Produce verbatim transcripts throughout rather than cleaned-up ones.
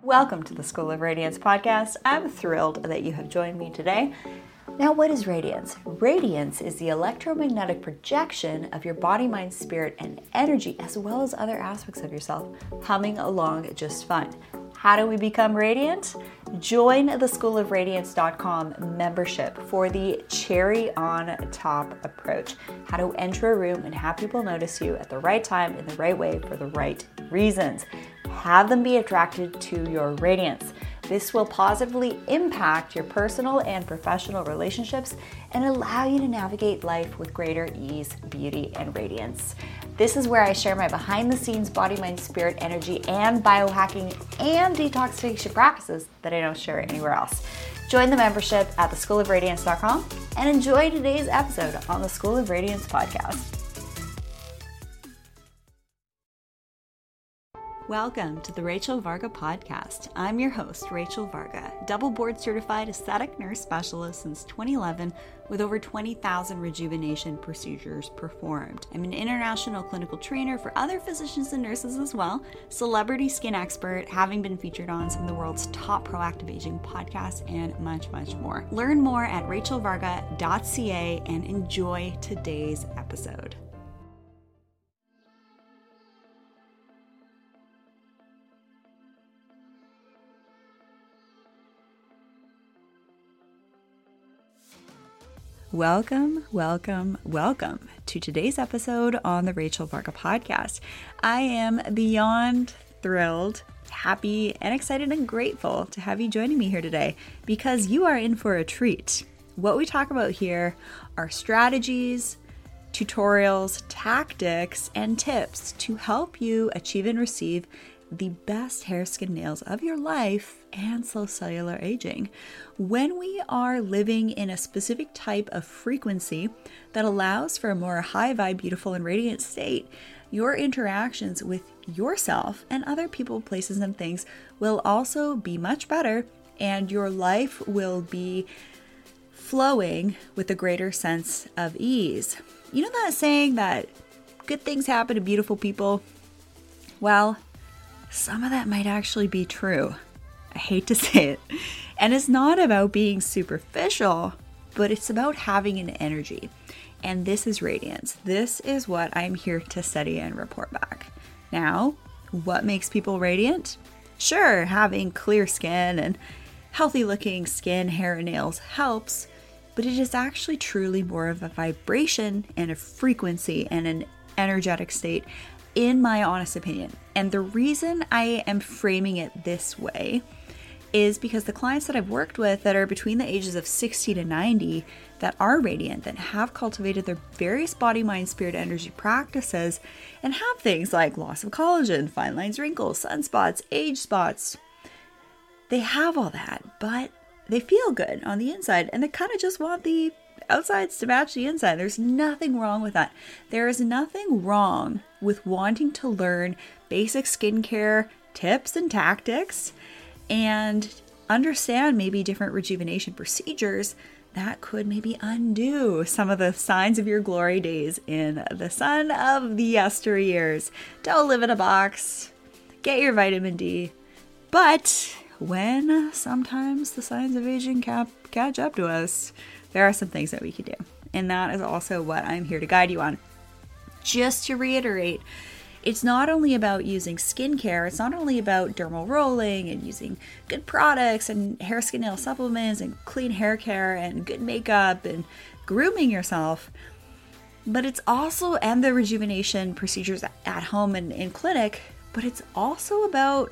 Welcome to the School of Radiance podcast. I'm thrilled that you have joined me today. Now, what is radiance? Radiance is the electromagnetic projection of your body, mind, spirit, and energy, as well as other aspects of yourself, humming along just fine. How do we become radiant? Join the school of radiance dot com membership for the cherry on top approach. How to enter a room and have people notice you at the right time, in the right way, for the right reasons. Have them be attracted to your radiance. This will positively impact your personal and professional relationships and allow you to navigate life with greater ease, beauty, and radiance. This is where I share my behind the scenes body, mind, spirit, energy, and biohacking and detoxification practices that I don't share anywhere else. Join the membership at the school of radiance dot com and enjoy today's episode on the School of Radiance podcast. Welcome to the Rachel Varga podcast. I'm your host, Rachel Varga, double board certified aesthetic nurse specialist since twenty eleven with over twenty thousand rejuvenation procedures performed. I'm an international clinical trainer for other physicians and nurses as well, celebrity skin expert, having been featured on some of the world's top proactive aging podcasts, and much, much more. Learn more at rachel varga dot c a and enjoy today's episode. Welcome, welcome, welcome to today's episode on the Rachel Varga podcast. I am beyond thrilled, happy, and excited and grateful to have you joining me here today because you are in for a treat. What we talk about here are strategies, tutorials, tactics, and tips to help you achieve and receive the best hair, skin, nails of your life and slow cellular aging. When we are living in a specific type of frequency that allows for a more high vibe, beautiful, and radiant state, your interactions with yourself and other people, places, and things will also be much better, and your life will be flowing with a greater sense of ease. You know that saying that good things happen to beautiful people? Well, some of that might actually be true. I hate to say it. And it's not about being superficial, but it's about having an energy. And this is radiance. This is what I'm here to study and report back. Now, what makes people radiant? Sure, having clear skin and healthy looking skin, hair, and nails helps, but it is actually truly more of a vibration and a frequency and an energetic state, in my honest opinion. And the reason I am framing it this way is because the clients that I've worked with that are between the ages of sixty to ninety that are radiant, that have cultivated their various body, mind, spirit, energy practices and have things like loss of collagen, fine lines, wrinkles, sunspots, age spots. They have all that, but they feel good on the inside and they kind of just want the outsides to match the inside. There's nothing wrong with that. There is nothing wrong with wanting to learn basic skincare tips and tactics and understand maybe different rejuvenation procedures that could maybe undo some of the signs of your glory days in the sun of the yesteryears. Don't live in a box. Get your vitamin D. But when sometimes the signs of aging cap- catch up to us, there are some things that we can do. And that is also what I'm here to guide you on. Just to reiterate, it's not only about using skincare, it's not only about dermal rolling and using good products and hair, skin, nail supplements and clean hair care and good makeup and grooming yourself, but it's also, and the rejuvenation procedures at home and in clinic, but it's also about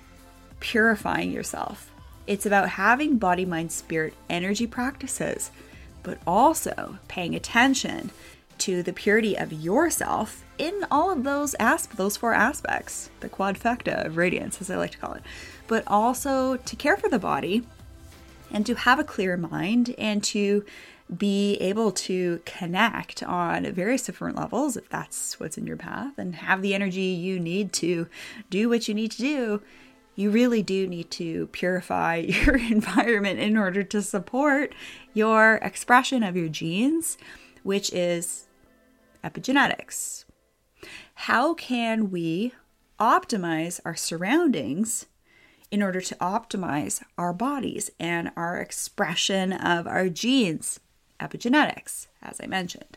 purifying yourself. It's about having body, mind, spirit, energy practices, but also paying attention to the purity of yourself in all of those asp- those four aspects, the quadfecta of radiance, as I like to call it, but also to care for the body and to have a clear mind and to be able to connect on various different levels, if that's what's in your path, and have the energy you need to do what you need to do. You really do need to purify your environment in order to support your expression of your genes, which is epigenetics. How can we optimize our surroundings in order to optimize our bodies and our expression of our genes, epigenetics, as I mentioned.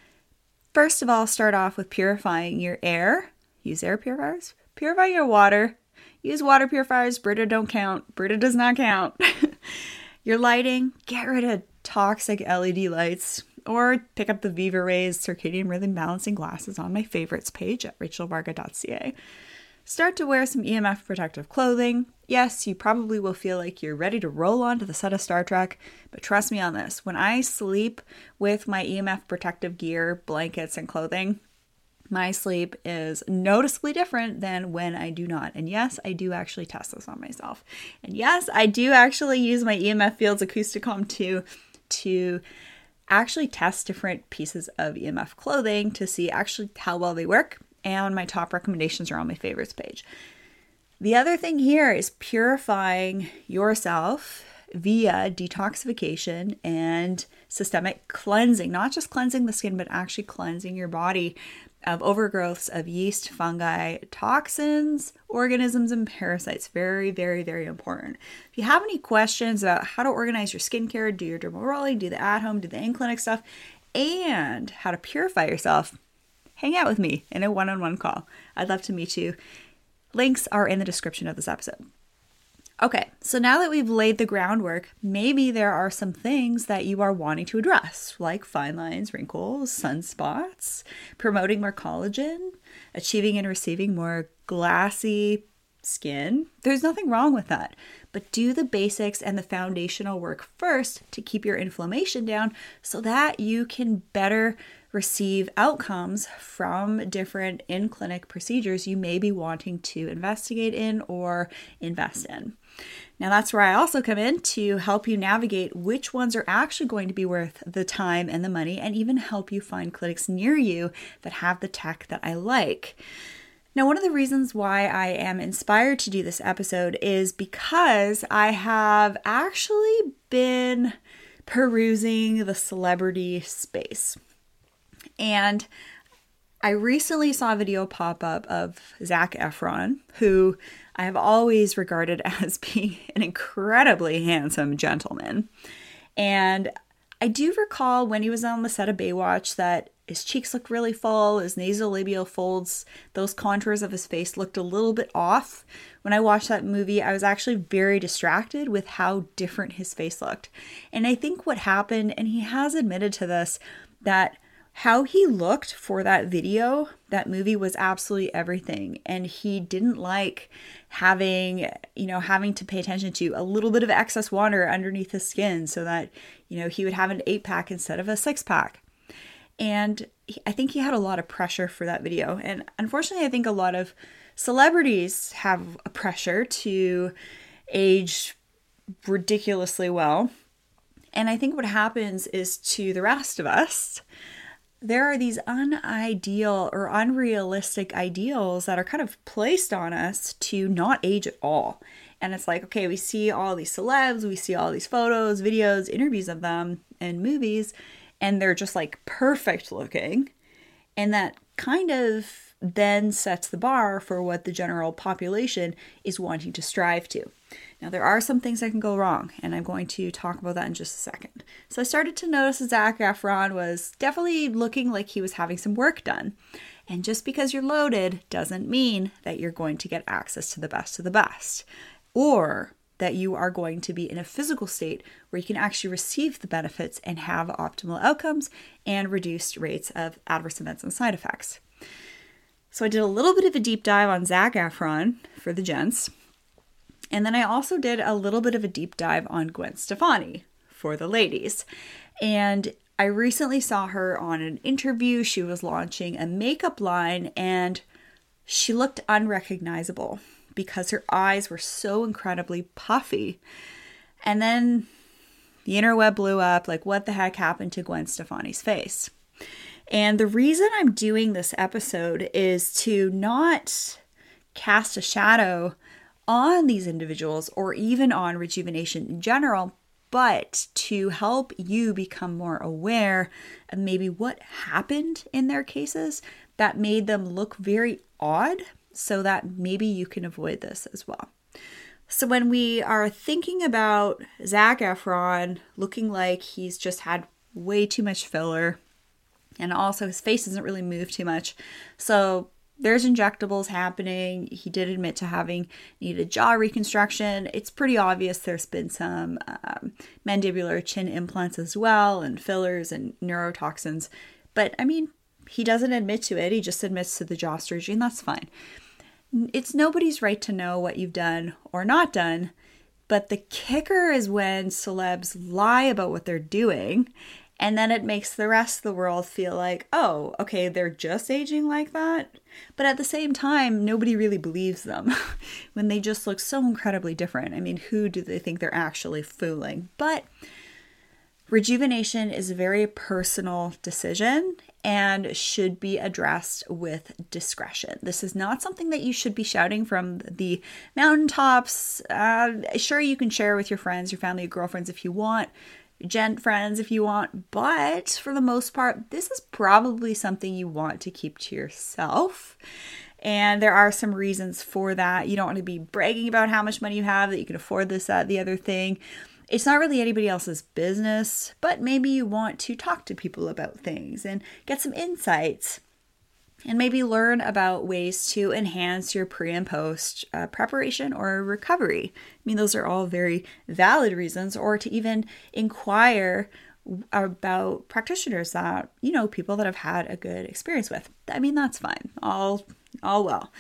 First of all, start off with purifying your air. Use air purifiers. Purify your water. Use water purifiers. Brita don't count. Brita does not count. Your lighting, get rid of toxic L E D lights, or pick up the Viva Rays circadian rhythm balancing glasses on my favorites page at rachel varga dot c a. Start to wear some E M F protective clothing. Yes, you probably will feel like you're ready to roll onto the set of Star Trek, but trust me on this. When I sleep with my E M F protective gear, blankets, and clothing, my sleep is noticeably different than when I do not. And yes, I do actually test this on myself. And yes, I do actually use my E M F Fields Acousticom two to actually test different pieces of E M F clothing to see actually how well they work. And my top recommendations are on my favorites page. The other thing here is purifying yourself via detoxification and systemic cleansing. Not just cleansing the skin, but actually cleansing your body of overgrowths of yeast, fungi, toxins, organisms, and parasites. Very, very, very important. If you have any questions about how to organize your skincare, do your dermal rolling, do the at-home, do the in-clinic stuff, and how to purify yourself, hang out with me in a one-on-one call. I'd love to meet you. Links are in the description of this episode. Okay, so now that we've laid the groundwork, maybe there are some things that you are wanting to address, like fine lines, wrinkles, sunspots, promoting more collagen, achieving and receiving more glassy skin. There's nothing wrong with that, but do the basics and the foundational work first to keep your inflammation down so that you can better receive outcomes from different in-clinic procedures you may be wanting to investigate in or invest in. Now that's where I also come in to help you navigate which ones are actually going to be worth the time and the money, and even help you find clinics near you that have the tech that I like. Now, one of the reasons why I am inspired to do this episode is because I have actually been perusing the celebrity space. And I recently saw a video pop up of Zac Efron, who I have always regarded as being an incredibly handsome gentleman. And I do recall when he was on the set of Baywatch that his cheeks looked really full, his nasolabial folds, those contours of his face looked a little bit off. When I watched that movie, I was actually very distracted with how different his face looked. And I think what happened, and he has admitted to this, that how he looked for that video, that movie was absolutely everything. And he didn't like having, you know, having to pay attention to a little bit of excess water underneath his skin so that, you know, he would have an eight pack instead of a six pack. And he, I think he had a lot of pressure for that video. And unfortunately, I think a lot of celebrities have a pressure to age ridiculously well. And I think what happens is to the rest of us, there are these unideal or unrealistic ideals that are kind of placed on us to not age at all. And it's like, okay, we see all these celebs, we see all these photos, videos, interviews of them and movies, and they're just like perfect looking. And that kind of then sets the bar for what the general population is wanting to strive to. Now, there are some things that can go wrong, and I'm going to talk about that in just a second. So I started to notice that Zac Efron was definitely looking like he was having some work done. And just because you're loaded doesn't mean that you're going to get access to the best of the best, or that you are going to be in a physical state where you can actually receive the benefits and have optimal outcomes and reduced rates of adverse events and side effects. So I did a little bit of a deep dive on Zac Efron for the gents. And then I also did a little bit of a deep dive on Gwen Stefani for the ladies. And I recently saw her on an interview. She was launching a makeup line and she looked unrecognizable because her eyes were so incredibly puffy. And then the interweb blew up, like what the heck happened to Gwen Stefani's face? And the reason I'm doing this episode is to not cast a shadow on these individuals or even on rejuvenation in general, but to help you become more aware of maybe what happened in their cases that made them look very odd so that maybe you can avoid this as well. So when we are thinking about Zac Efron looking like he's just had way too much filler, and also his face doesn't really move too much. So there's injectables happening. He did admit to having needed jaw reconstruction. It's pretty obvious there's been some um, mandibular chin implants as well, and fillers and neurotoxins. But I mean, he doesn't admit to it. He just admits to the jaw surgery, and that's fine. It's nobody's right to know what you've done or not done, but the kicker is when celebs lie about what they're doing, and then it makes the rest of the world feel like, oh, okay, they're just aging like that. But at the same time, nobody really believes them when they just look so incredibly different. I mean, who do they think they're actually fooling? But rejuvenation is a very personal decision and should be addressed with discretion. This is not something that you should be shouting from the mountaintops. Uh, sure, you can share with your friends, your family, your girlfriends if you want, gent friends if you want, but for the most part, this is probably something you want to keep to yourself. And there are some reasons for that. You don't want to be bragging about how much money you have, that you can afford this, that, the other thing. It's not really anybody else's business, but maybe you want to talk to people about things and get some insights and maybe learn about ways to enhance your pre and post uh, preparation or recovery. I mean, those are all very valid reasons, or to even inquire about practitioners that, you know, people that have had a good experience with. I mean, that's fine. All, all well.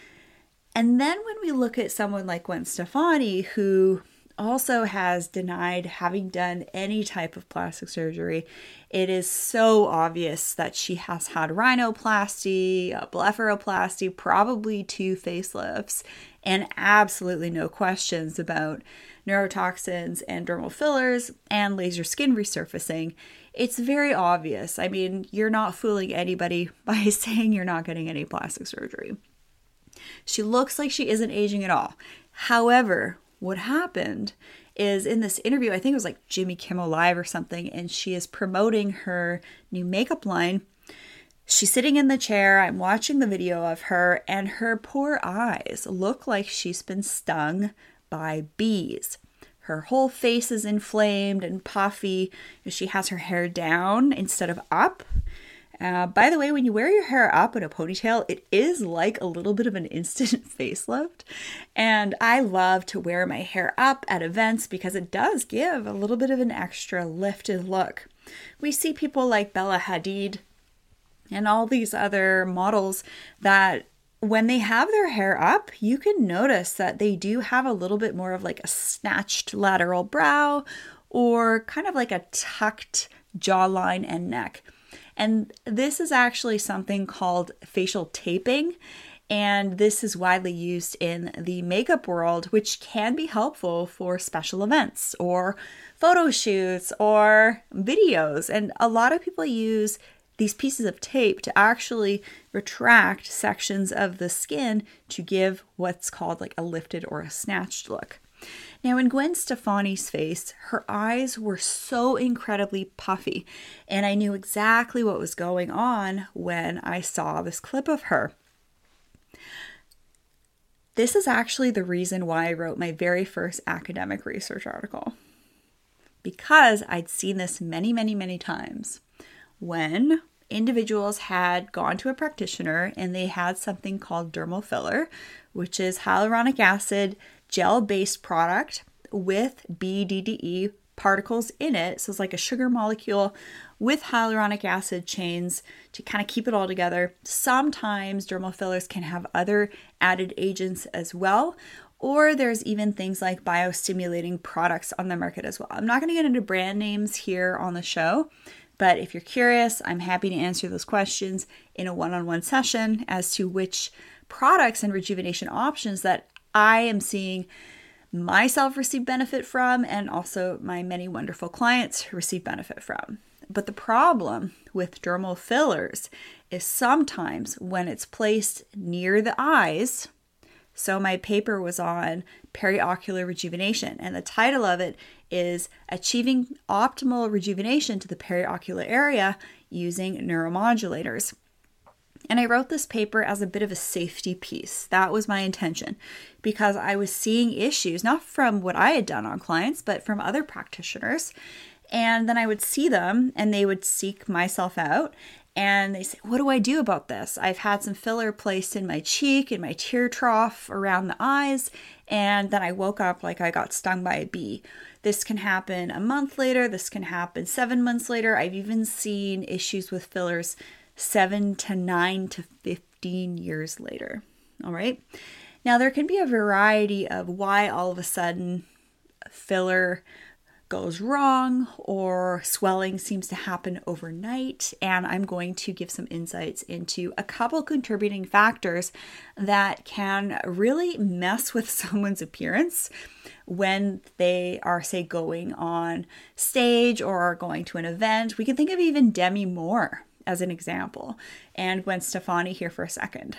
And then when we look at someone like Gwen Stefani, who also has denied having done any type of plastic surgery, it is so obvious that she has had rhinoplasty, a blepharoplasty, probably two facelifts, and absolutely no questions about neurotoxins and dermal fillers and laser skin resurfacing. It's very obvious. I mean, you're not fooling anybody by saying you're not getting any plastic surgery. She looks like she isn't aging at all. However, what happened is in this interview, I think it was like Jimmy Kimmel Live or something, and she is promoting her new makeup line. She's sitting in the chair. I'm watching the video of her, and her poor eyes look like she's been stung by bees. Her whole face is inflamed and puffy. She has her hair down instead of up. Uh, by the way, when you wear your hair up in a ponytail, it is like a little bit of an instant facelift. And I love to wear my hair up at events because it does give a little bit of an extra lifted look. We see people like Bella Hadid and all these other models that when they have their hair up, you can notice that they do have a little bit more of like a snatched lateral brow or kind of like a tucked jawline and neck. And this is actually something called facial taping, and this is widely used in the makeup world, which can be helpful for special events or photo shoots or videos. And a lot of people use these pieces of tape to actually retract sections of the skin to give what's called like a lifted or a snatched look. Now, in Gwen Stefani's face, her eyes were so incredibly puffy, and I knew exactly what was going on when I saw this clip of her. This is actually the reason why I wrote my very first academic research article, because I'd seen this many, many, many times when individuals had gone to a practitioner and they had something called dermal filler, which is hyaluronic acid gel-based product with B D D E particles in it. So it's like a sugar molecule with hyaluronic acid chains to kind of keep it all together. Sometimes dermal fillers can have other added agents as well, or there's even things like biostimulating products on the market as well. I'm not going to get into brand names here on the show, but if you're curious, I'm happy to answer those questions in a one-on-one session as to which products and rejuvenation options that I am seeing myself receive benefit from, and also my many wonderful clients receive benefit from. But the problem with dermal fillers is sometimes when it's placed near the eyes. So my paper was on periocular rejuvenation, and the title of it is Achieving Optimal Rejuvenation to the Periocular Area Using Neuromodulators. And I wrote this paper as a bit of a safety piece. That was my intention, because I was seeing issues, not from what I had done on clients, but from other practitioners. And then I would see them and they would seek myself out and they say, what do I do about this? I've had some filler placed in my cheek, in my tear trough, around the eyes, and then I woke up like I got stung by a bee. This can happen a month later. This can happen seven months later. I've even seen issues with fillers seven to nine to fifteen years later. All right. Now, there can be a variety of why all of a sudden filler goes wrong or swelling seems to happen overnight. And I'm going to give some insights into a couple contributing factors that can really mess with someone's appearance when they are, say, going on stage or are going to an event. We can think of even Demi Moore as an example, and Gwen Stefani here for a second.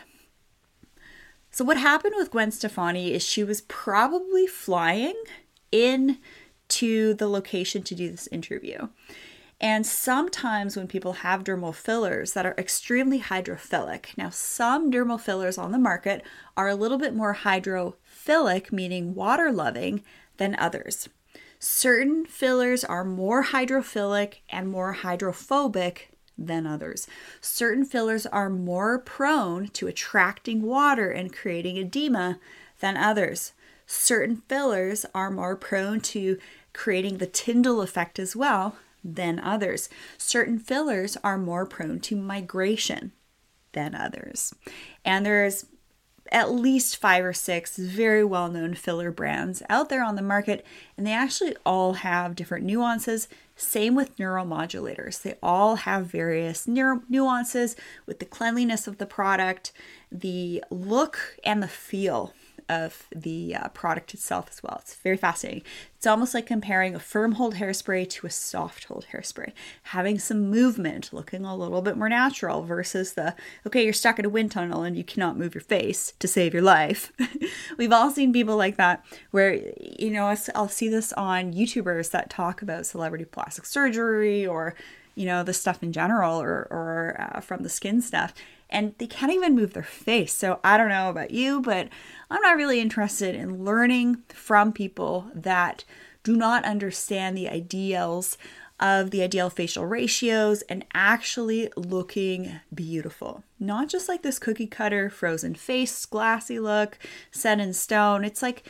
So what happened with Gwen Stefani is she was probably flying in to the location to do this interview. And sometimes when people have dermal fillers that are extremely hydrophilic, now some dermal fillers on the market are a little bit more hydrophilic, meaning water loving, than others. Certain fillers are more hydrophilic and more hydrophobic than others. Certain fillers are more prone to attracting water and creating edema than others. Certain fillers are more prone to creating the Tyndall effect as well than others. Certain fillers are more prone to migration than others. And there's at least five or six very well-known filler brands out there on the market, and they actually all have different nuances. Same with neuromodulators. They all have various neuro- nuances with the cleanliness of the product, the look, and the feel of the uh, product itself as well. It's very fascinating. It's almost like comparing a firm hold hairspray to a soft hold hairspray. Having some movement, looking a little bit more natural versus the, okay, you're stuck in a wind tunnel and you cannot move your face to save your life. We've all seen people like that where, you know, I'll see this on YouTubers that talk about celebrity plastic surgery or, you know, the stuff in general or, or uh, from the skin stuff. And they can't even move their face. So I don't know about you, but I'm not really interested in learning from people that do not understand the ideals of the ideal facial ratios and actually looking beautiful. Not just like this cookie cutter, frozen face, glassy look, set in stone. It's like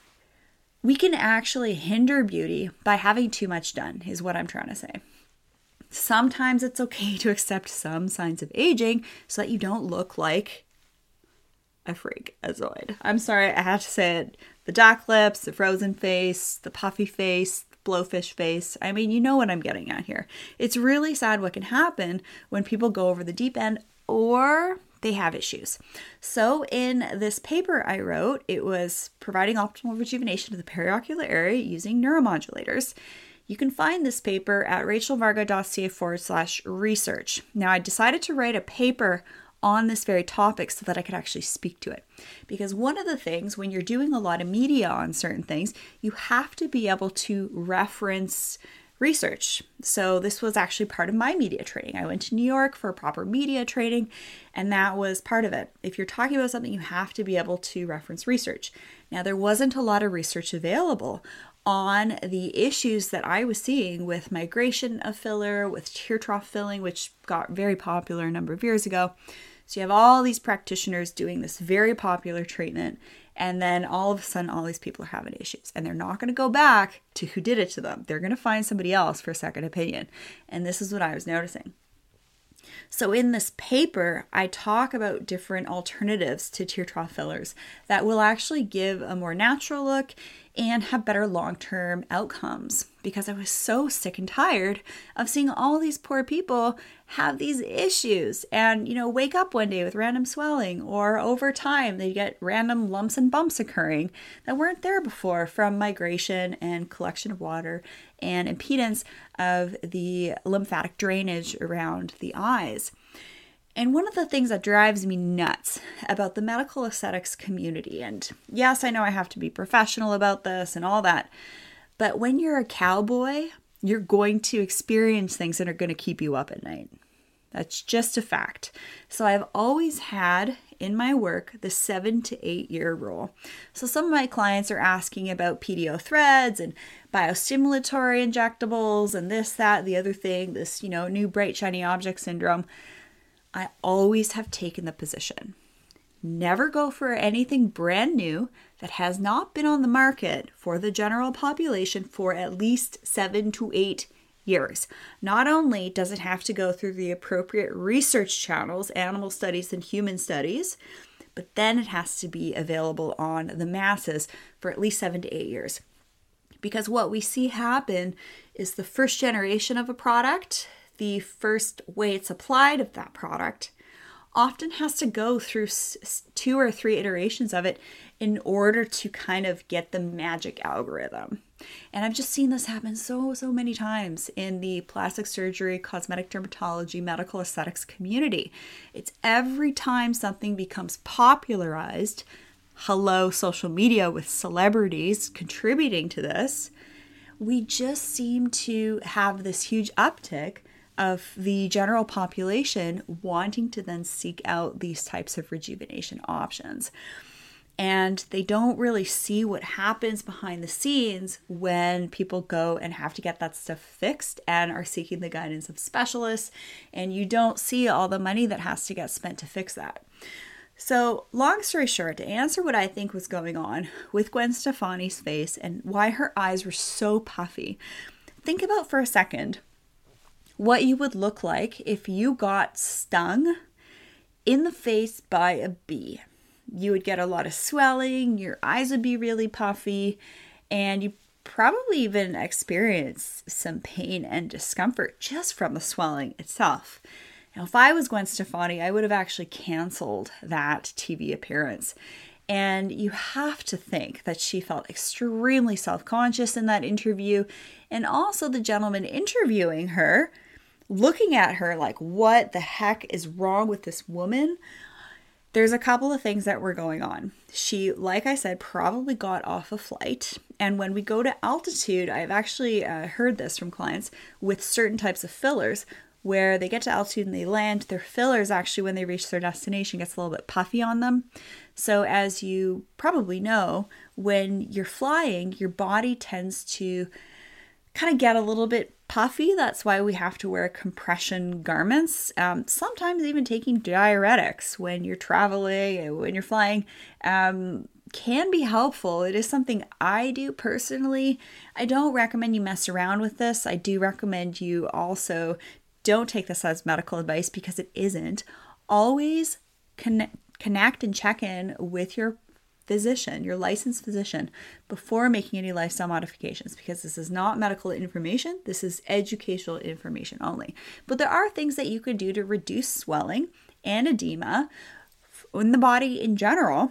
we can actually hinder beauty by having too much done, is what I'm trying to say. Sometimes it's okay to accept some signs of aging so that you don't look like a freakazoid. I'm sorry, I have to say it. The dock lips, the frozen face, the puffy face, the blowfish face. I mean, you know what I'm getting at here. It's really sad what can happen when people go over the deep end or they have issues. So in this paper I wrote, it was providing optimal rejuvenation to the periocular area using neuromodulators. You can find this paper at rachelvarga.ca forward slash research. Now, I decided to write a paper on this very topic so that I could actually speak to it. Because one of the things when you're doing a lot of media on certain things, you have to be able to reference research. So this was actually part of my media training. I went to New York for proper media training, and that was part of it. If you're talking about something, you have to be able to reference research. Now, there wasn't a lot of research available on the issues that I was seeing with migration of filler, with tear trough filling, which got very popular a number of years ago. So you have all these practitioners doing this very popular treatment, and then all of a sudden all these people are having issues, and they're not going to go back to who did it to them. They're going to find somebody else for a second opinion. And this is what I was noticing. So in this paper, I talk about different alternatives to tear trough fillers that will actually give a more natural look and have better long-term outcomes, because I was so sick and tired of seeing all these poor people have these issues and, you know, wake up one day with random swelling, or over time they get random lumps and bumps occurring that weren't there before from migration and collection of water and impedance of the lymphatic drainage around the eyes. And one of the things that drives me nuts about the medical aesthetics community, and yes, I know I have to be professional about this and all that, but when you're a cowboy, you're going to experience things that are going to keep you up at night. That's just a fact. So I've always had in my work the seven to eight year rule. So some of my clients are asking about P D O threads and biostimulatory injectables and this, that, the other thing, this, you know, new bright shiny object syndrome. I always have taken the position. Never go for anything brand new that has not been on the market for the general population for at least seven to eight years. Not only does it have to go through the appropriate research channels, animal studies and human studies, but then it has to be available on the masses for at least seven to eight years. Because what we see happen is the first generation of a product, the first way it's applied of that product, often has to go through two or three iterations of it in order to kind of get the magic algorithm. And I've just seen this happen so, so many times in the plastic surgery, cosmetic dermatology, medical aesthetics community. It's every time something becomes popularized, hello, social media with celebrities contributing to this, we just seem to have this huge uptick of the general population wanting to then seek out these types of rejuvenation options. And they don't really see what happens behind the scenes when people go and have to get that stuff fixed and are seeking the guidance of specialists, and you don't see all the money that has to get spent to fix that. So long story short, to answer what I think was going on with Gwen Stefani's face and why her eyes were so puffy, think about for a second what you would look like if you got stung in the face by a bee. You would get a lot of swelling, your eyes would be really puffy, and you probably even experience some pain and discomfort just from the swelling itself. Now, if I was Gwen Stefani, I would have actually canceled that T V appearance. And you have to think that she felt extremely self-conscious in that interview. And also the gentleman interviewing her, looking at her like, what the heck is wrong with this woman? There's a couple of things that were going on. She, like I said, probably got off a flight. And when we go to altitude, I've actually uh, heard this from clients with certain types of fillers, where they get to altitude and they land, their fillers actually, when they reach their destination, gets a little bit puffy on them. So as you probably know, when you're flying, your body tends to kind of get a little bit puffy. That's why we have to wear compression garments. Um, sometimes even taking diuretics when you're traveling, when you're flying, um, can be helpful. It is something I do personally. I don't recommend you mess around with this. I do recommend you also don't take this as medical advice, because it isn't. Always connect, connect and check in with your physician, your licensed physician, before making any lifestyle modifications, because this is not medical information. This is educational information only. But there are things that you could do to reduce swelling and edema in the body in general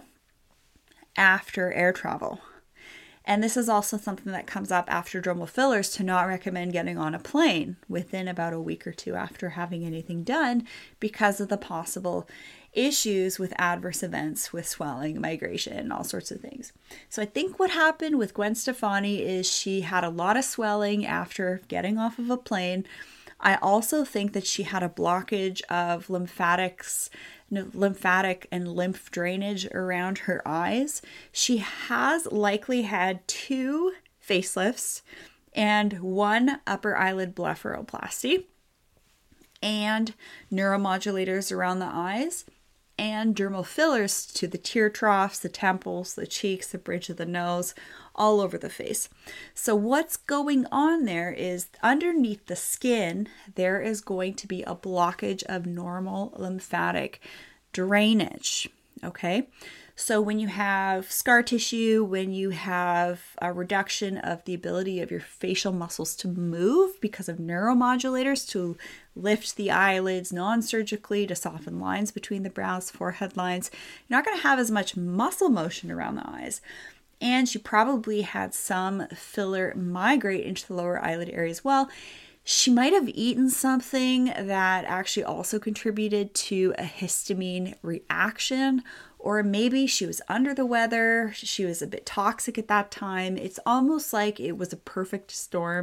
after air travel. And this is also something that comes up after dermal fillers, to not recommend getting on a plane within about a week or two after having anything done, because of the possible issues with adverse events with swelling, migration, all sorts of things. So I think what happened with Gwen Stefani is she had a lot of swelling after getting off of a plane. I also think that she had a blockage of lymphatics, lymphatic and lymph drainage around her eyes. She has likely had two facelifts and one upper eyelid blepharoplasty and neuromodulators around the eyes, and dermal fillers to the tear troughs, the temples, the cheeks, the bridge of the nose, all over the face. So what's going on there is underneath the skin, there is going to be a blockage of normal lymphatic drainage. Okay. So when you have scar tissue, when you have a reduction of the ability of your facial muscles to move because of neuromodulators to lift the eyelids non-surgically to soften lines between the brows, forehead lines, you're not going to have as much muscle motion around the eyes. And she probably had some filler migrate into the lower eyelid area as well. She might have eaten something that actually also contributed to a histamine reaction, or maybe she was under the weather. She was a bit toxic at that time. It's almost like it was a perfect storm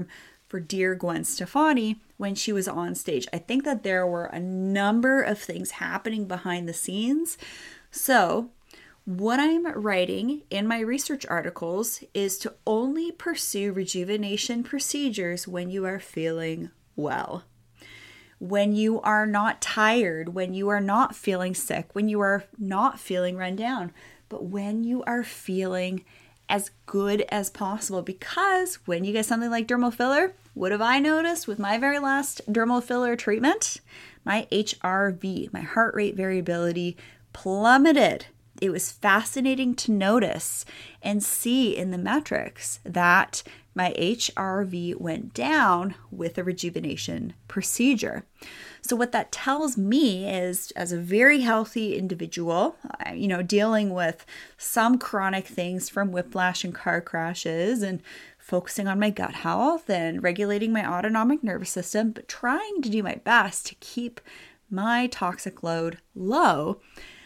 for dear Gwen Stefani when she was on stage. I think that there were a number of things happening behind the scenes. So what I'm writing in my research articles is to only pursue rejuvenation procedures when you are feeling well, when you are not tired, when you are not feeling sick, when you are not feeling run down, but when you are feeling as good as possible. Because when you get something like dermal filler, what have I noticed with my very last dermal filler treatment? My H R V, my heart rate variability, plummeted. It was fascinating to notice and see in the metrics that my H R V went down with a rejuvenation procedure. So what that tells me is, as a very healthy individual, you know, dealing with some chronic things from whiplash and car crashes and focusing on my gut health and regulating my autonomic nervous system, but trying to do my best to keep my toxic load low,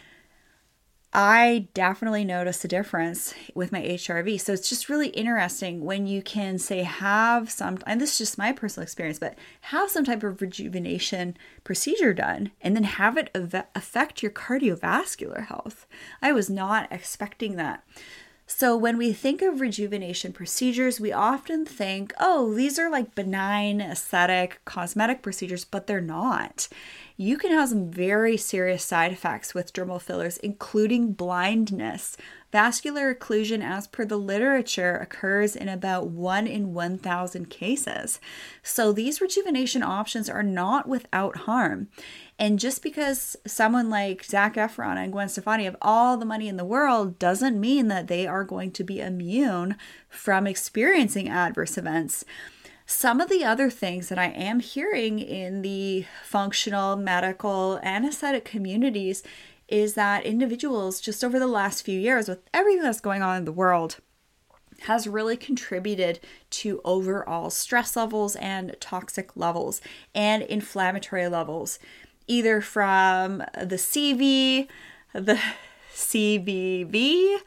I definitely noticed a difference with my H R V. So it's just really interesting when you can say have some, and this is just my personal experience, but have some type of rejuvenation procedure done and then have it affect your cardiovascular health. I was not expecting that. So when we think of rejuvenation procedures, we often think, oh, these are like benign, aesthetic, cosmetic procedures, but they're not. You can have some very serious side effects with dermal fillers, including blindness. Vascular occlusion, as per the literature, occurs in about one in one thousand cases. So these rejuvenation options are not without harm. And just because someone like Zac Efron and Gwen Stefani have all the money in the world doesn't mean that they are going to be immune from experiencing adverse events. Some of the other things that I am hearing in the functional, medical, and aesthetic communities is that individuals just over the last few years, with everything that's going on in the world, has really contributed to overall stress levels and toxic levels and inflammatory levels, either from the C V, the C V V,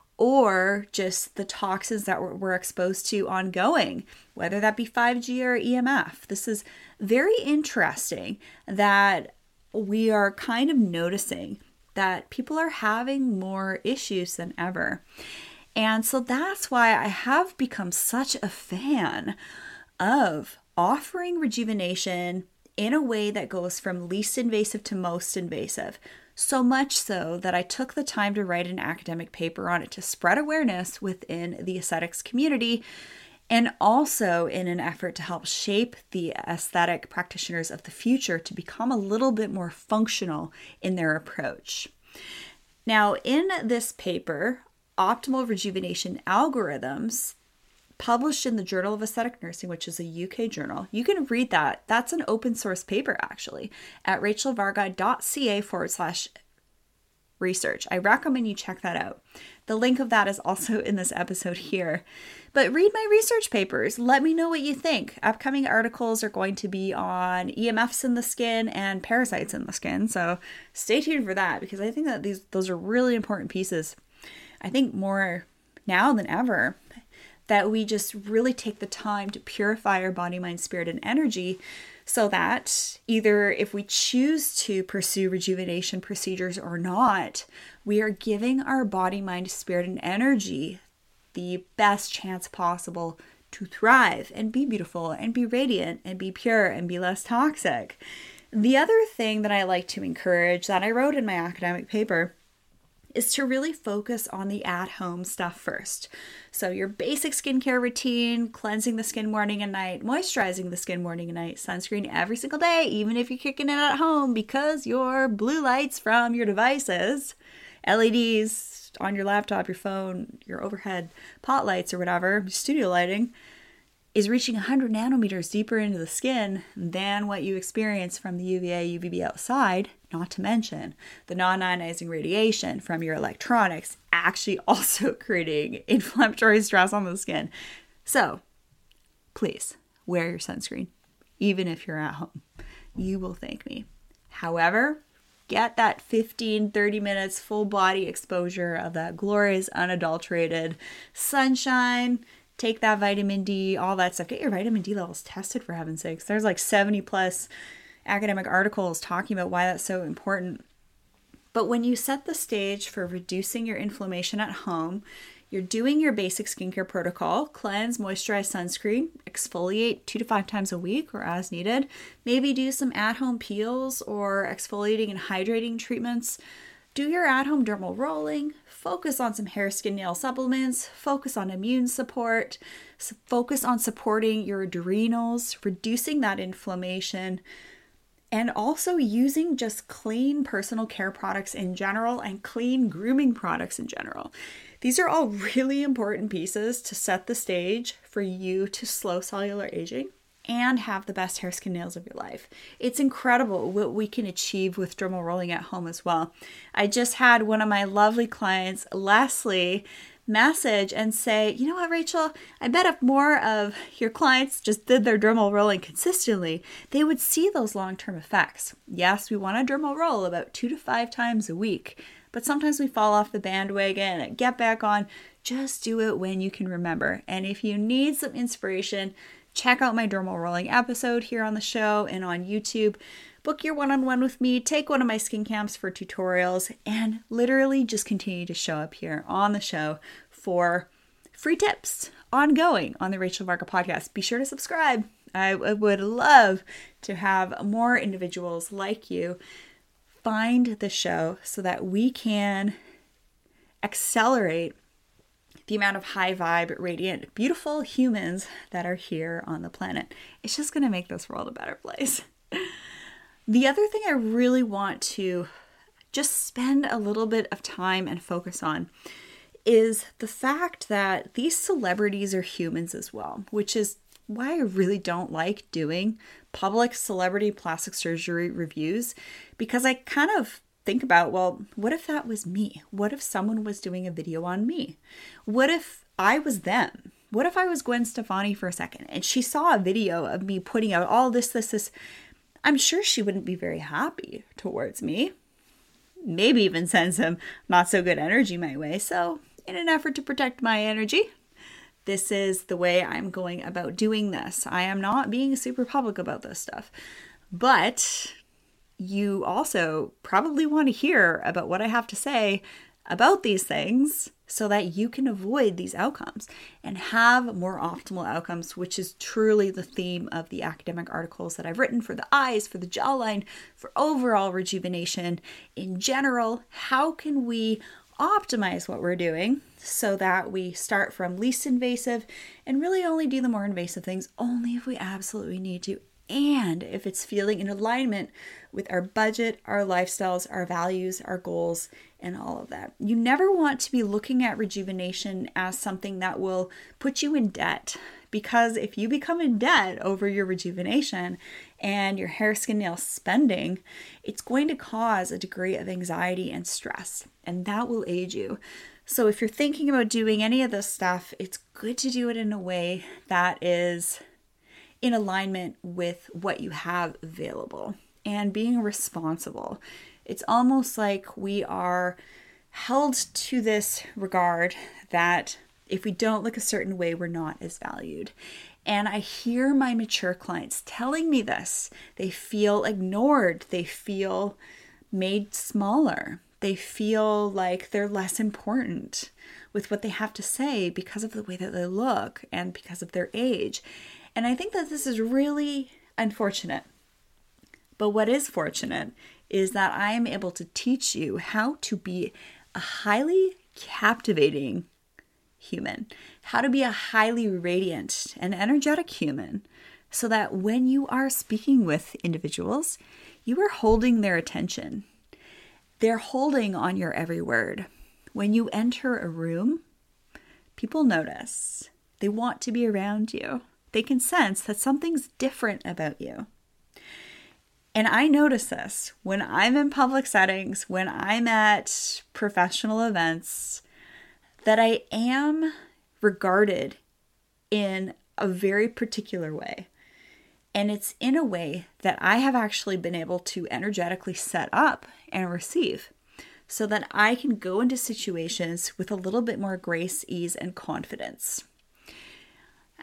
or just the toxins that we're, we're exposed to ongoing, whether that be five G or E M F. This is very interesting that we are kind of noticing that people are having more issues than ever. And so that's why I have become such a fan of offering rejuvenation in a way that goes from least invasive to most invasive. So much so that I took the time to write an academic paper on it to spread awareness within the aesthetics community, and also in an effort to help shape the aesthetic practitioners of the future to become a little bit more functional in their approach. Now, in this paper, Optimal Rejuvenation Algorithms, published in the Journal of Aesthetic Nursing, which is a U K journal. You can read that. That's an open source paper, actually, at rachelvarga.ca forward slash research. I recommend you check that out. The link of that is also in this episode here. But read my research papers. Let me know what you think. Upcoming articles are going to be on E M Fs in the skin and parasites in the skin. So stay tuned for that, because I think that these those are really important pieces. I think more now than ever, that we just really take the time to purify our body, mind, spirit, and energy, so that either if we choose to pursue rejuvenation procedures or not, we are giving our body, mind, spirit, and energy the best chance possible to thrive and be beautiful and be radiant and be pure and be less toxic. The other thing that I like to encourage, that I wrote in my academic paper, is to really focus on the at-home stuff first. So your basic skincare routine, cleansing the skin morning and night, moisturizing the skin morning and night, sunscreen every single day, even if you're kicking it at home because your blue lights from your devices, L E Ds on your laptop, your phone, your overhead pot lights or whatever, studio lighting, is reaching one hundred nanometers deeper into the skin than what you experience from the U V A, U V B outside, not to mention the non-ionizing radiation from your electronics actually also creating inflammatory stress on the skin. So please wear your sunscreen, even if you're at home. You will thank me. However, get that fifteen, thirty minutes full body exposure of that glorious, unadulterated sunshine. take that vitamin D, all that stuff. Get your vitamin D levels tested, for heaven's sakes. There's like seventy plus academic articles talking about why that's so important. But when you set the stage for reducing your inflammation at home, you're doing your basic skincare protocol: cleanse, moisturize, sunscreen, exfoliate two to five times a week or as needed. Maybe do some at-home peels or exfoliating and hydrating treatments. Do your at-home dermal rolling. Focus on some hair, skin, nail supplements. Focus on immune support. Focus on supporting your adrenals, reducing that inflammation, and also using just clean personal care products in general and clean grooming products in general. These are all really important pieces to set the stage for you to slow cellular aging and have the best hair, skin, nails of your life. It's incredible what we can achieve with dermal rolling at home as well. I just had one of my lovely clients, Leslie, message and say, you know what, Rachel, I bet if more of your clients just did their dermal rolling consistently, they would see those long-term effects. Yes, we want to dermal roll about two to five times a week, but sometimes we fall off the bandwagon and get back on. Just do it when you can remember. And if you need some inspiration, check out my dermal rolling episode here on the show and on YouTube. Book your one-on-one with me, take one of my skin camps for tutorials, and literally just continue to show up here on the show for free tips ongoing on the Rachel Varga podcast. Be sure to subscribe. I would love to have more individuals like you find the show so that we can accelerate the amount of high vibe, radiant, beautiful humans that are here on the planet. It's just going to make this world a better place. The other thing I really want to just spend a little bit of time and focus on is the fact that these celebrities are humans as well, which is why I really don't like doing public celebrity plastic surgery reviews, because I kind of think about, well, what if that was me? What if someone was doing a video on me? What if I was them? What if I was Gwen Stefani for a second and she saw a video of me putting out all this, this, this? I'm sure she wouldn't be very happy towards me. Maybe even send some not so good energy my way. So in an effort to protect my energy, this is the way I'm going about doing this. I am not being super public about this stuff. But you also probably want to hear about what I have to say about these things so that you can avoid these outcomes and have more optimal outcomes, which is truly the theme of the academic articles that I've written for the eyes, for the jawline, for overall rejuvenation in general. How can we optimize what we're doing so that we start from least invasive and really only do the more invasive things only if we absolutely need to, and if it's feeling in alignment with our budget, our lifestyles, our values, our goals, and all of that. You never want to be looking at rejuvenation as something that will put you in debt, because if you become in debt over your rejuvenation and your hair, skin, nail spending, it's going to cause a degree of anxiety and stress, and that will age you. So if you're thinking about doing any of this stuff, it's good to do it in a way that is in alignment with what you have available and being responsible. It's almost like we are held to this regard that if we don't look a certain way, we're not as valued. And I hear my mature clients telling me this. They feel ignored. They feel made smaller. They feel like they're less important with what they have to say because of the way that they look and because of their age. And I think that this is really unfortunate. But what is fortunate is that I am able to teach you how to be a highly captivating human, how to be a highly radiant and energetic human, so that when you are speaking with individuals, you are holding their attention. They're holding on your every word. When you enter a room, people notice. They want to be around you. They can sense that something's different about you. And I notice this when I'm in public settings, when I'm at professional events, that I am regarded in a very particular way. And it's in a way that I have actually been able to energetically set up and receive so that I can go into situations with a little bit more grace, ease, and confidence.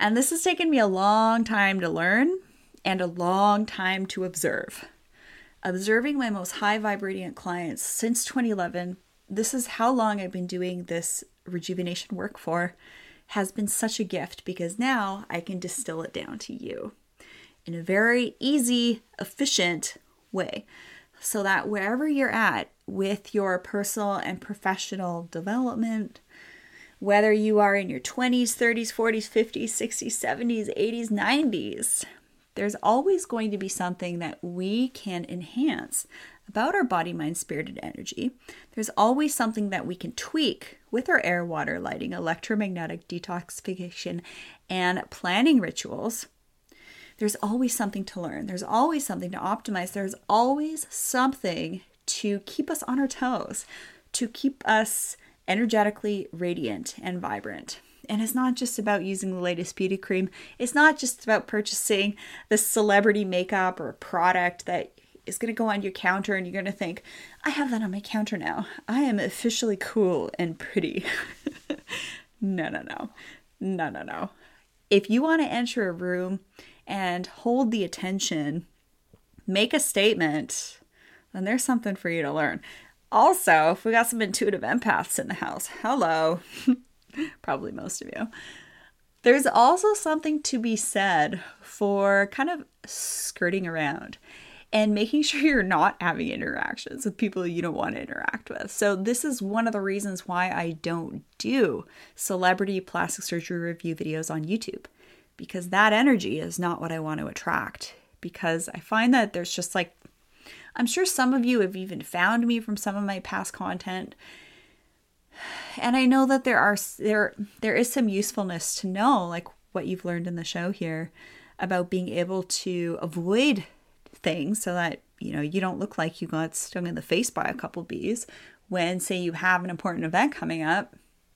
And this has taken me a long time to learn and a long time to observe. Observing my most high vibrating clients since twenty eleven, this is how long I've been doing this rejuvenation work for, has been such a gift because now I can distill it down to you in a very easy, efficient way so that wherever you're at with your personal and professional development, whether you are in your twenties, thirties, forties, fifties, sixties, seventies, eighties, nineties, there's always going to be something that we can enhance about our body, mind, spirit, and energy. There's always something that we can tweak with our air, water, lighting, electromagnetic detoxification, and planning rituals. There's always something to learn. There's always something to optimize. There's always something to keep us on our toes, to keep us energetically radiant and vibrant. And it's not just about using the latest beauty cream. It's not just about purchasing the celebrity makeup or product that is going to go on your counter and you're going to think, I have that on my counter now. I am officially cool and pretty. No, no, no. No, no, no. If you want to enter a room and hold the attention, make a statement, then there's something for you to learn. Also, if we got some intuitive empaths in the house, hello. Probably most of you. There's also something to be said for kind of skirting around and making sure you're not having interactions with people you don't want to interact with. So this is one of the reasons why I don't do celebrity plastic surgery review videos on YouTube, because that energy is not what I want to attract. Because I find that there's just like, I'm sure some of you have even found me from some of my past content. And I know that there are there there is some usefulness to know, like what you've learned in the show here, about being able to avoid things so that, you know, you don't look like you got stung in the face by a couple bees when, say, you have an important event coming up.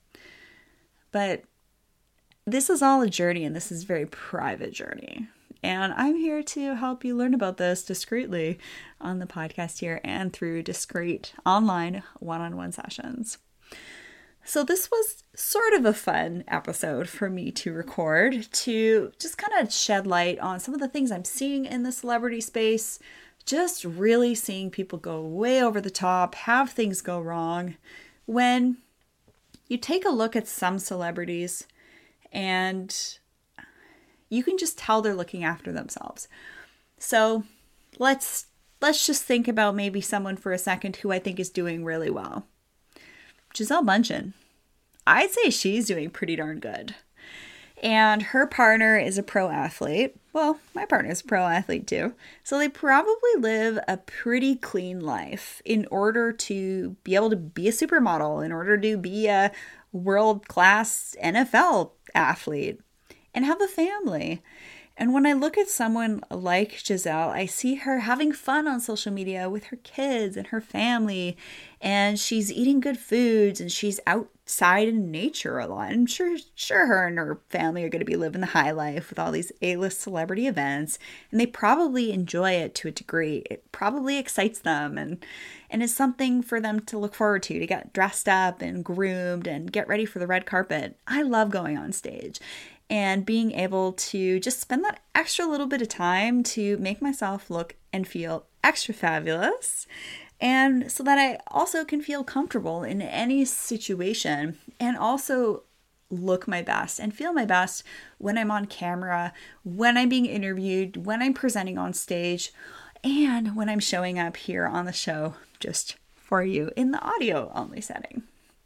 But this is all a journey, and this is a very private journey. And I'm here to help you learn about this discreetly on the podcast here and through discreet online one-on-one sessions. So this was sort of a fun episode for me to record, to just kind of shed light on some of the things I'm seeing in the celebrity space, just really seeing people go way over the top, have things go wrong. When you take a look at some celebrities and you can just tell they're looking after themselves. So let's let's just think about maybe someone for a second who I think is doing really well. Gisele Bündchen. I'd say she's doing pretty darn good. And her partner is a pro athlete. Well, my partner is a pro athlete too. So they probably live a pretty clean life in order to be able to be a supermodel, in order to be a world-class N F L athlete and have a family. And when I look at someone like Gisele, I see her having fun on social media with her kids and her family, and she's eating good foods, and she's outside in nature a lot. I'm sure, sure her and her family are going to be living the high life with all these A-list celebrity events, and they probably enjoy it to a degree. It probably excites them, and and is something for them to look forward to, to get dressed up and groomed and get ready for the red carpet. I love going on stage and being able to just spend that extra little bit of time to make myself look and feel extra fabulous. And so that I also can feel comfortable in any situation and also look my best and feel my best when I'm on camera, when I'm being interviewed, when I'm presenting on stage, and when I'm showing up here on the show just for you in the audio only setting.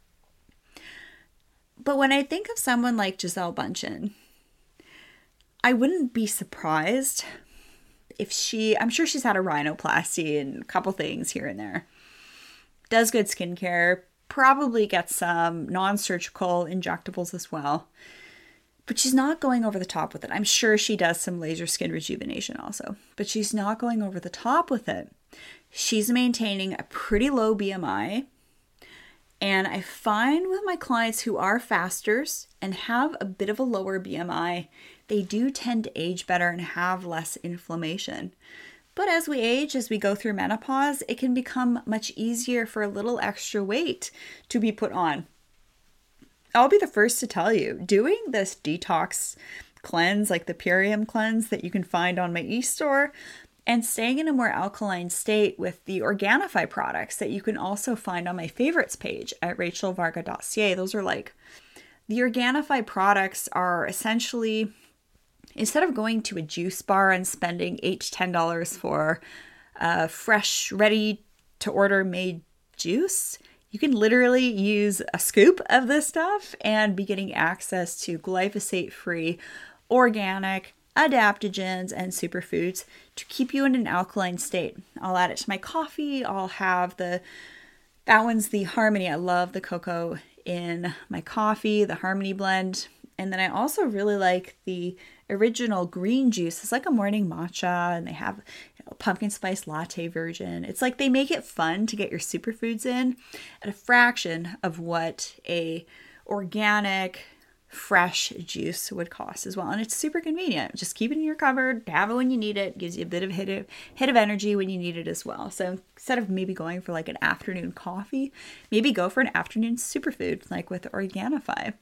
But when I think of someone like Gisele Bündchen, I wouldn't be surprised if she, I'm sure she's had a rhinoplasty and a couple things here and there. Does good skincare, probably gets some non-surgical injectables as well. But she's not going over the top with it. I'm sure she does some laser skin rejuvenation also, but she's not going over the top with it. She's maintaining a pretty low B M I. And I find with my clients who are fasters and have a bit of a lower B M I, they do tend to age better and have less inflammation. But as we age, as we go through menopause, it can become much easier for a little extra weight to be put on. I'll be the first to tell you, doing this detox cleanse, like the Purium cleanse that you can find on my e-store, and staying in a more alkaline state with the Organifi products that you can also find on my favorites page at rachel varga dot c a. Those are like, the Organifi products are essentially, instead of going to a juice bar and spending eight to ten dollars for a fresh, ready to order made juice, you can literally use a scoop of this stuff and be getting access to glyphosate-free, organic, adaptogens, and superfoods to keep you in an alkaline state. I'll add it to my coffee. I'll have the, that one's the Harmony. I love the cocoa in my coffee, the Harmony blend. And then I also really like the original green juice. It's like a morning matcha, and they have, you know, pumpkin spice latte version. It's like they make it fun to get your superfoods in at a fraction of what a organic fresh juice would cost as well. And it's super convenient. Just keep it in your cupboard, have it when you need it. Gives you a bit of hit of hit of energy when you need it as well. So instead of maybe going for like an afternoon coffee, maybe go for an afternoon superfood like with Organifi.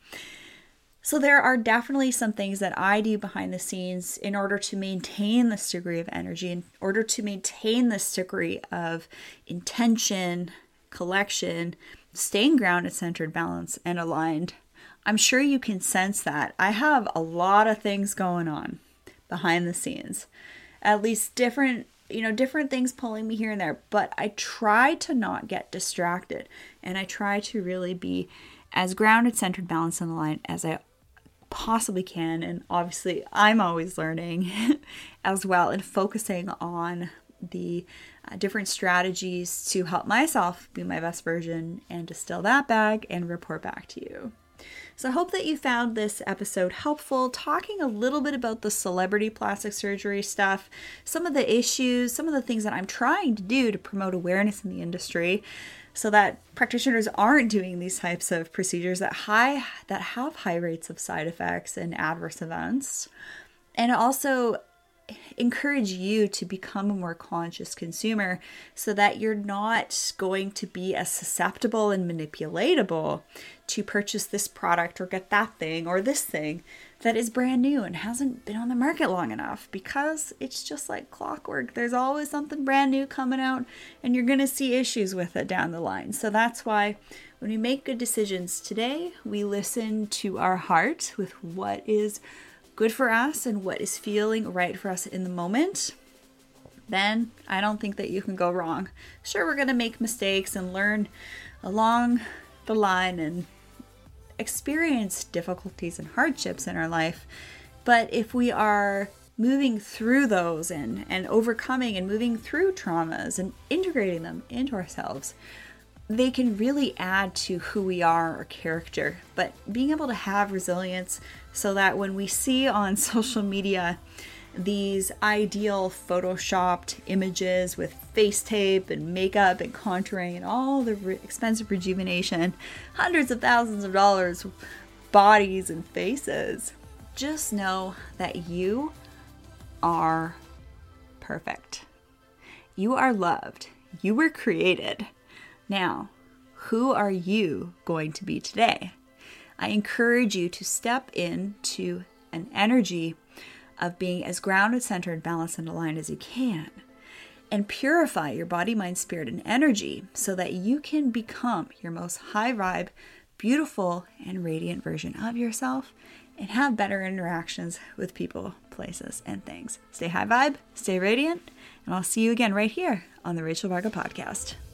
So there are definitely some things that I do behind the scenes in order to maintain this degree of energy, in order to maintain this degree of intention, collection, staying grounded, centered, balanced, and aligned. I'm sure you can sense that. I have a lot of things going on behind the scenes, at least different, you know, different things pulling me here and there, but I try to not get distracted, and I try to really be as grounded, centered, balanced, and aligned as I possibly can. And obviously I'm always learning as well, and focusing on the uh, different strategies to help myself be my best version and distill that back and report back to you. So I hope that you found this episode helpful, talking a little bit about the celebrity plastic surgery stuff, some of the issues, some of the things that I'm trying to do to promote awareness in the industry so that practitioners aren't doing these types of procedures that high that have high rates of side effects and adverse events. And also encourage you to become a more conscious consumer so that you're not going to be as susceptible and manipulatable to purchase this product or get that thing or this thing that is brand new and hasn't been on the market long enough, because it's just like clockwork. There's always something brand new coming out, and you're going to see issues with it down the line. So that's why when we make good decisions today, we listen to our heart with what is good for us and what is feeling right for us in the moment. Then I don't think that you can go wrong. Sure, we're going to make mistakes and learn along the line and experience difficulties and hardships in our life. But if we are moving through those and, and overcoming and moving through traumas and integrating them into ourselves, they can really add to who we are, our character. But being able to have resilience so that when we see on social media these ideal photoshopped images with face tape and makeup and contouring and all the re- expensive rejuvenation, hundreds of thousands of dollars, bodies and faces, just know that you are perfect. You are loved. You were created. Now, who are you going to be today? I encourage you to step into an energy of being as grounded, centered, balanced, and aligned as you can, and purify your body, mind, spirit, and energy so that you can become your most high vibe, beautiful, and radiant version of yourself, and have better interactions with people, places, and things. Stay high vibe, stay radiant, and I'll see you again right here on the Rachel Varga Podcast.